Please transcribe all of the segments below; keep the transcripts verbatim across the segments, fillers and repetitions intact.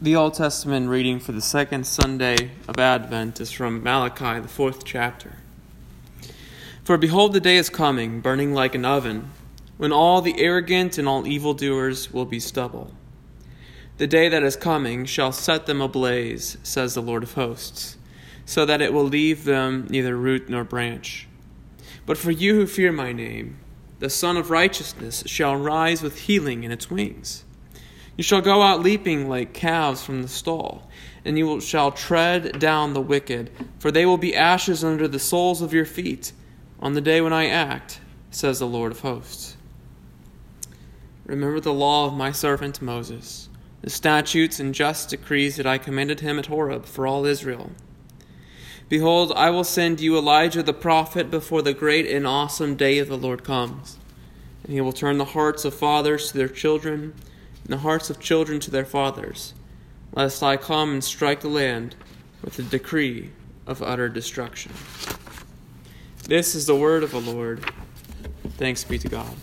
The Old Testament reading for the second Sunday of Advent is from Malachi, the fourth chapter. For behold, the day is coming, burning like an oven, when all the arrogant and all evildoers will be stubble. The day that is coming shall set them ablaze, says the Lord of hosts, so that it will leave them neither root nor branch. But for you who fear my name, the Son of Righteousness shall rise with healing in its wings. You shall go out leaping like calves from the stall, and you will, shall tread down the wicked, for they will be ashes under the soles of your feet on the day when I act, says the Lord of hosts. Remember the law of my servant Moses, the statutes and just decrees that I commanded him at Horeb for all Israel. Behold, I will send you Elijah the prophet before the great and awesome day of the Lord comes, and he will turn the hearts of fathers to their children, and the hearts of children to their fathers, lest I come and strike the land with a decree of utter destruction. This is the word of the Lord. Thanks be to God.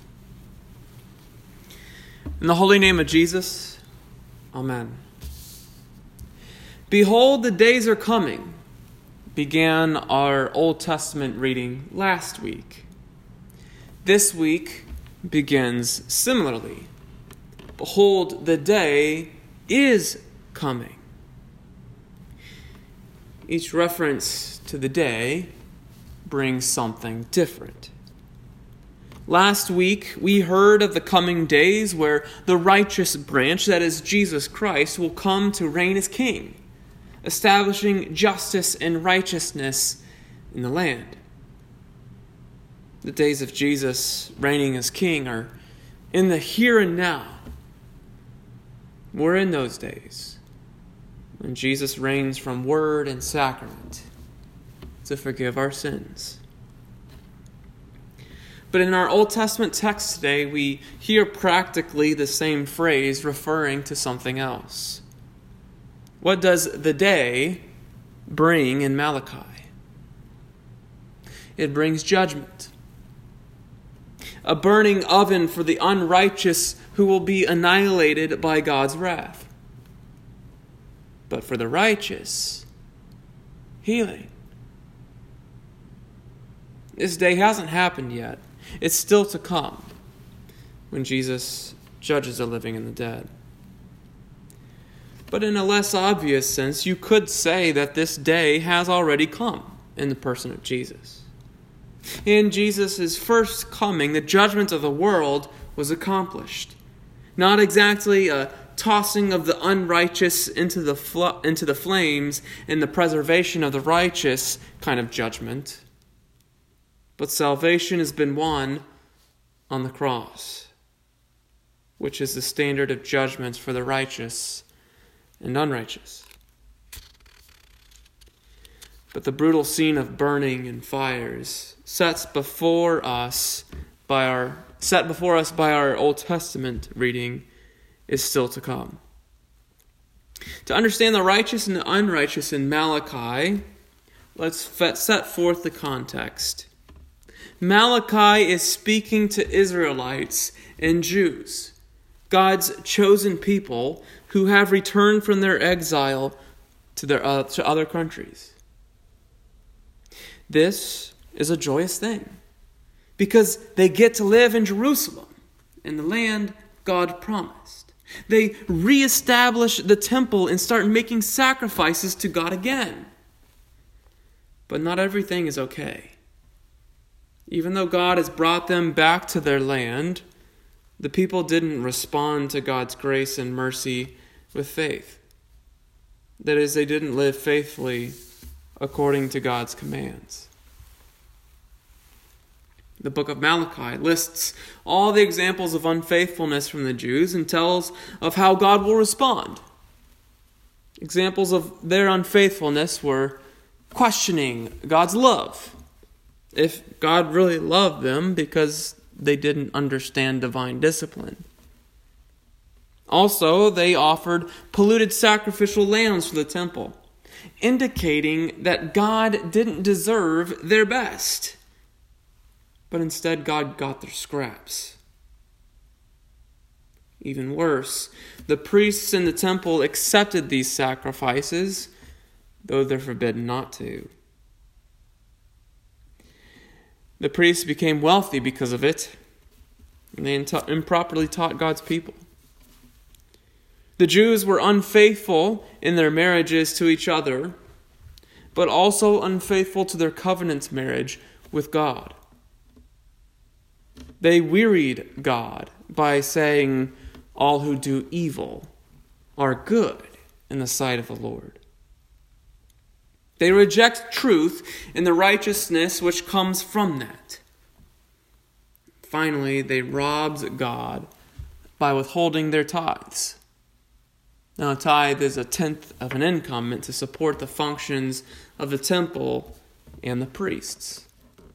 In the holy name of Jesus, Amen. Behold, the days are coming, began our Old Testament reading last week. This week begins similarly. Behold, the day is coming. Each reference to the day brings something different. Last week, we heard of the coming days where the righteous branch, that is Jesus Christ, will come to reign as king, establishing justice and righteousness in the land. The days of Jesus reigning as king are in the here and now. We're in those days when Jesus reigns from word and sacrament to forgive our sins. But in our Old Testament text today, we hear practically the same phrase referring to something else. What does the day bring in Malachi? It brings judgment. A burning oven for the unrighteous who will be annihilated by God's wrath. But for the righteous, healing. This day hasn't happened yet. It's still to come when Jesus judges the living and the dead. But in a less obvious sense, you could say that this day has already come in the person of Jesus. In Jesus' first coming, the judgment of the world was accomplished. Not exactly a tossing of the unrighteous into the fl- into the flames and the preservation of the righteous kind of judgment. But salvation has been won on the cross, which is the standard of judgment for the righteous and unrighteous. But the brutal scene of burning and fires sets before us by our set before us by our Old Testament reading is still to come. To understand the righteous and the unrighteous in Malachi, let's set forth the context. Malachi is speaking to Israelites and Jews, God's chosen people who have returned from their exile to their uh, to other countries. This is a joyous thing because they get to live in Jerusalem, in the land God promised. They reestablish the temple and start making sacrifices to God again. But not everything is okay. Even though God has brought them back to their land, the people didn't respond to God's grace and mercy with faith. That is, they didn't live faithfully according to God's commands. The book of Malachi lists all the examples of unfaithfulness from the Jews and tells of how God will respond. Examples of their unfaithfulness were questioning God's love, if God really loved them because they didn't understand divine discipline. Also, they offered polluted sacrificial lambs for the temple, indicating that God didn't deserve their best, but instead God got their scraps. Even worse, the priests in the temple accepted these sacrifices, though they're forbidden not to. The priests became wealthy because of it, and they improperly taught God's people. The Jews were unfaithful in their marriages to each other, but also unfaithful to their covenant marriage with God. They wearied God by saying, "All who do evil are good in the sight of the Lord." They reject truth and the righteousness which comes from that. Finally, they robbed God by withholding their tithes. Now, a tithe is a tenth of an income meant to support the functions of the temple and the priests.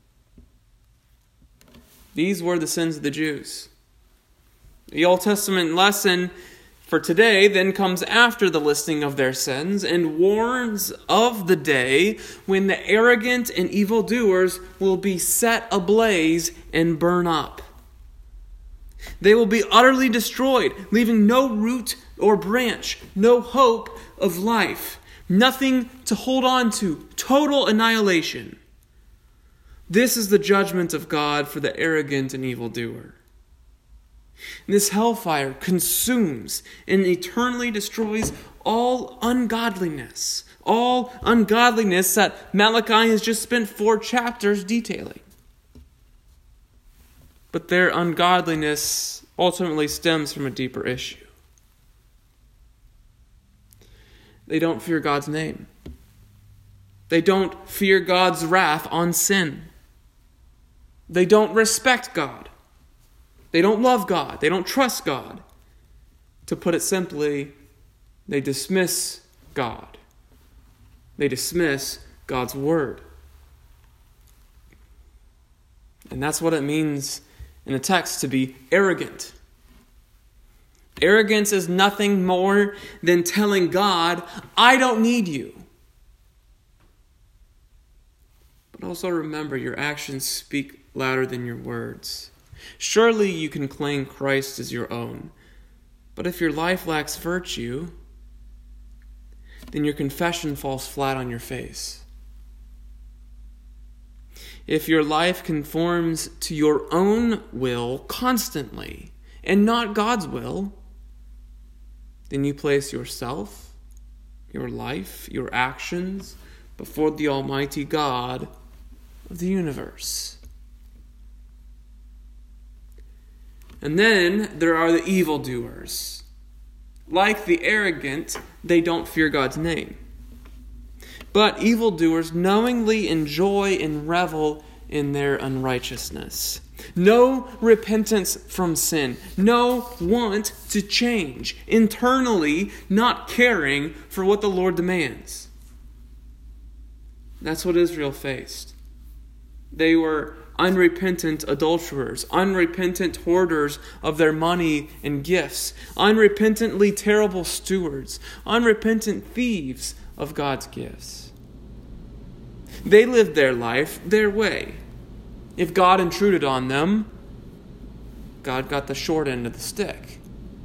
These were the sins of the Jews. The Old Testament lesson for today then comes after the listing of their sins and warns of the day when the arrogant and evildoers will be set ablaze and burn up. They will be utterly destroyed, leaving no root or branch, no hope of life, nothing to hold on to, total annihilation. This is the judgment of God for the arrogant and evildoer. This hellfire consumes and eternally destroys all ungodliness, all ungodliness that Malachi has just spent four chapters detailing. But their ungodliness ultimately stems from a deeper issue. They don't fear God's name. They don't fear God's wrath on sin. They don't respect God. They don't love God. They don't trust God. To put it simply, they dismiss God. They dismiss God's word. And that's what it means in the text to be arrogant. Arrogance is nothing more than telling God, "I don't need you." But also remember, your actions speak louder than your words. Surely you can claim Christ as your own, but if your life lacks virtue, then your confession falls flat on your face. If your life conforms to your own will constantly and not God's will, then you place yourself, your life, your actions before the Almighty God of the universe. And then there are the evildoers. Like the arrogant, they don't fear God's name. But evildoers knowingly enjoy and revel in their unrighteousness. No repentance from sin. No want to change. Internally, not caring for what the Lord demands. That's what Israel faced. They were unrepentant adulterers, unrepentant hoarders of their money and gifts, unrepentantly terrible stewards, unrepentant thieves of God's gifts. They lived their life their way. If God intruded on them, God got the short end of the stick.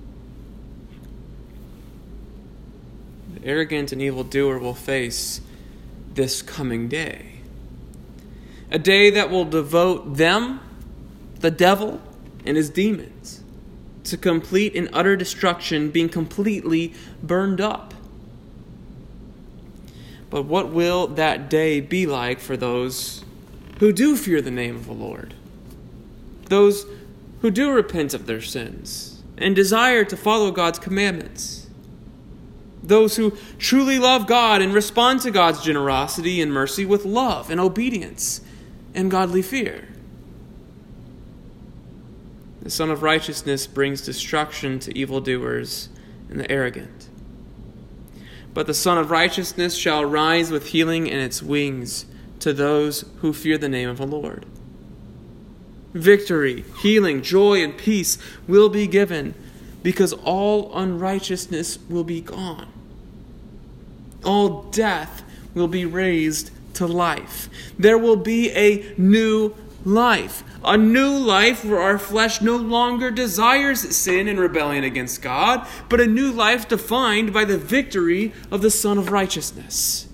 The arrogant and evildoer will face this coming day. A day that will devote them, the devil, and his demons, to complete and utter destruction, being completely burned up. But what will that day be like for those who do fear the name of the Lord? Those who do repent of their sins and desire to follow God's commandments? Those who truly love God and respond to God's generosity and mercy with love and obedience and godly fear? The Son of Righteousness brings destruction to evildoers and the arrogant. But the Son of Righteousness shall rise with healing in its wings to those who fear the name of the Lord. Victory, healing, joy, and peace will be given because all unrighteousness will be gone. All death will be raised to life. There will be a new life. A new life where our flesh no longer desires sin and rebellion against God, but a new life defined by the victory of the Son of Righteousness.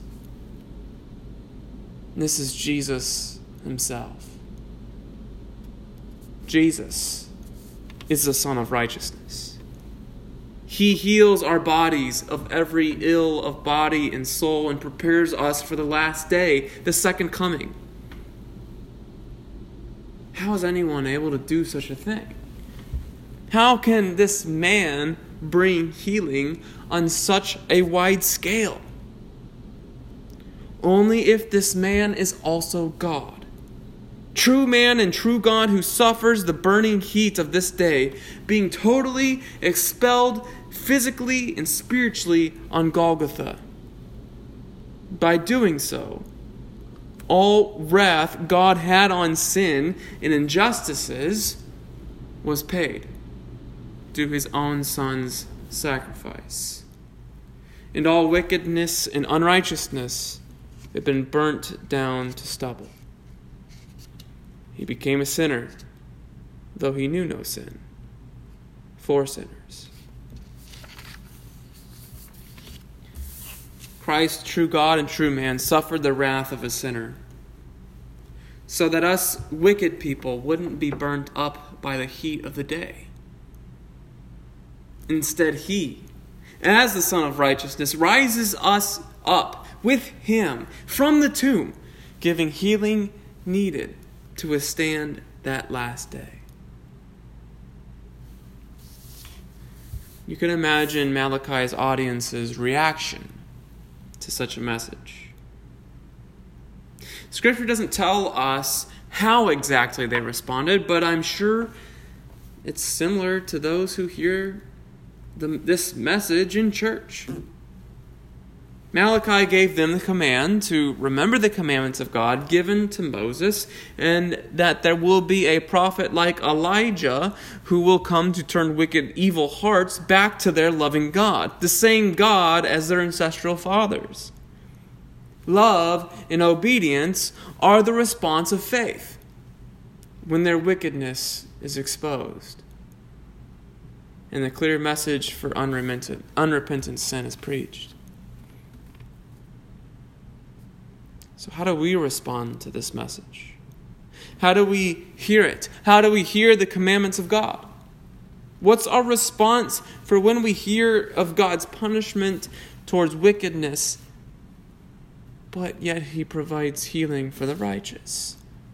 And this is Jesus himself. Jesus is the Son of Righteousness. He heals our bodies of every ill of body and soul and prepares us for the last day, the second coming. How is anyone able to do such a thing? How can this man bring healing on such a wide scale? Only if this man is also God. True man and true God who suffers the burning heat of this day, being totally expelled physically and spiritually on Golgotha. By doing so, all wrath God had on sin and injustices was paid through his own Son's sacrifice. And all wickedness and unrighteousness had been burnt down to stubble. He became a sinner, though he knew no sin, for sinners. Christ, true God and true man, suffered the wrath of a sinner, so that us wicked people wouldn't be burnt up by the heat of the day. Instead, he, as the Son of Righteousness, rises us up with him from the tomb, giving healing needed to withstand that last day. You can imagine Malachi's audience's reaction to such a message. Scripture doesn't tell us how exactly they responded, but I'm sure it's similar to those who hear the, this message in church. Malachi gave them the command to remember the commandments of God given to Moses, and that there will be a prophet like Elijah who will come to turn wicked, evil hearts back to their loving God, the same God as their ancestral fathers. Love and obedience are the response of faith when their wickedness is exposed, and the clear message for unrepentant, unrepentant sin is preached. So how do we respond to this message? How do we hear it? How do we hear the commandments of God? What's our response for when we hear of God's punishment towards wickedness, but yet he provides healing for the righteous?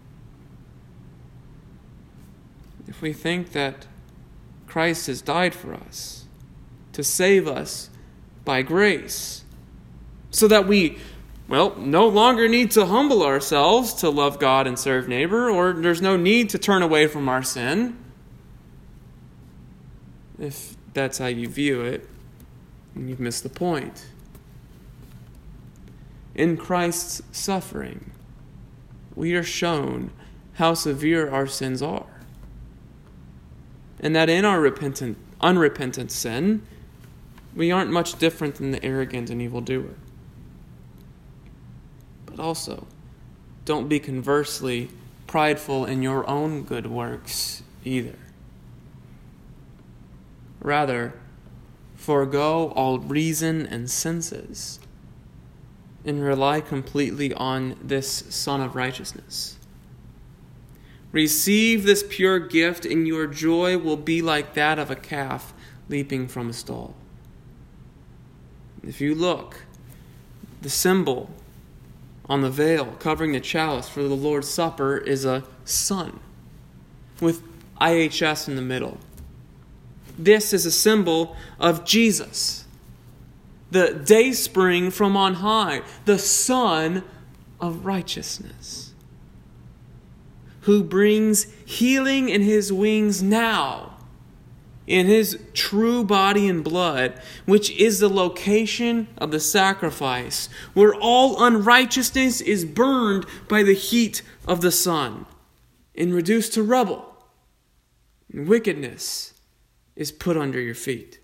If we think that Christ has died for us to save us by grace, so that we Well, no longer need to humble ourselves to love God and serve neighbor, or there's no need to turn away from our sin. If that's how you view it, then you've missed the point. In Christ's suffering, we are shown how severe our sins are, and that in our repentant, unrepentant sin, we aren't much different than the arrogant and evildoer. But also, don't be conversely prideful in your own good works either. Rather, forego all reason and senses and rely completely on this Son of Righteousness. Receive this pure gift, and your joy will be like that of a calf leaping from a stall. If you look, the symbol on the veil covering the chalice for the Lord's Supper is a sun with I H S in the middle. This is a symbol of Jesus, the dayspring from on high, the Son of Righteousness, who brings healing in his wings now, in his true body and blood, which is the location of the sacrifice, where all unrighteousness is burned by the heat of the sun and reduced to rubble, and wickedness is put under your feet.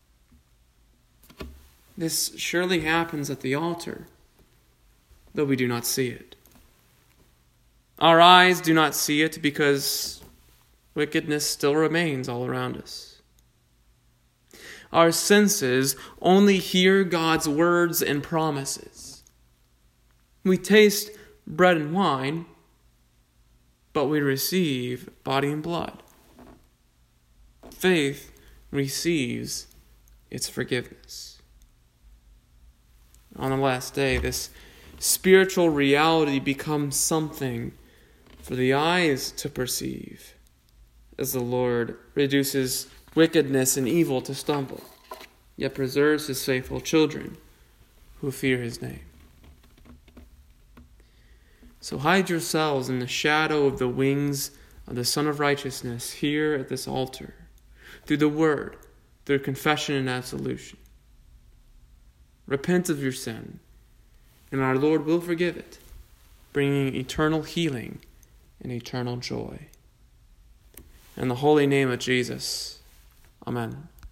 This surely happens at the altar, though we do not see it. Our eyes do not see it because wickedness still remains all around us. Our senses only hear God's words and promises. We taste bread and wine, but we receive body and blood. Faith receives its forgiveness. On the last day, this spiritual reality becomes something for the eyes to perceive, as the Lord reduces wickedness and evil to stumble, yet preserves his faithful children who fear his name. So hide yourselves in the shadow of the wings of the Son of Righteousness here at this altar, through the Word, through confession and absolution. Repent of your sin, and our Lord will forgive it, bringing eternal healing and eternal joy. In the holy name of Jesus, amen.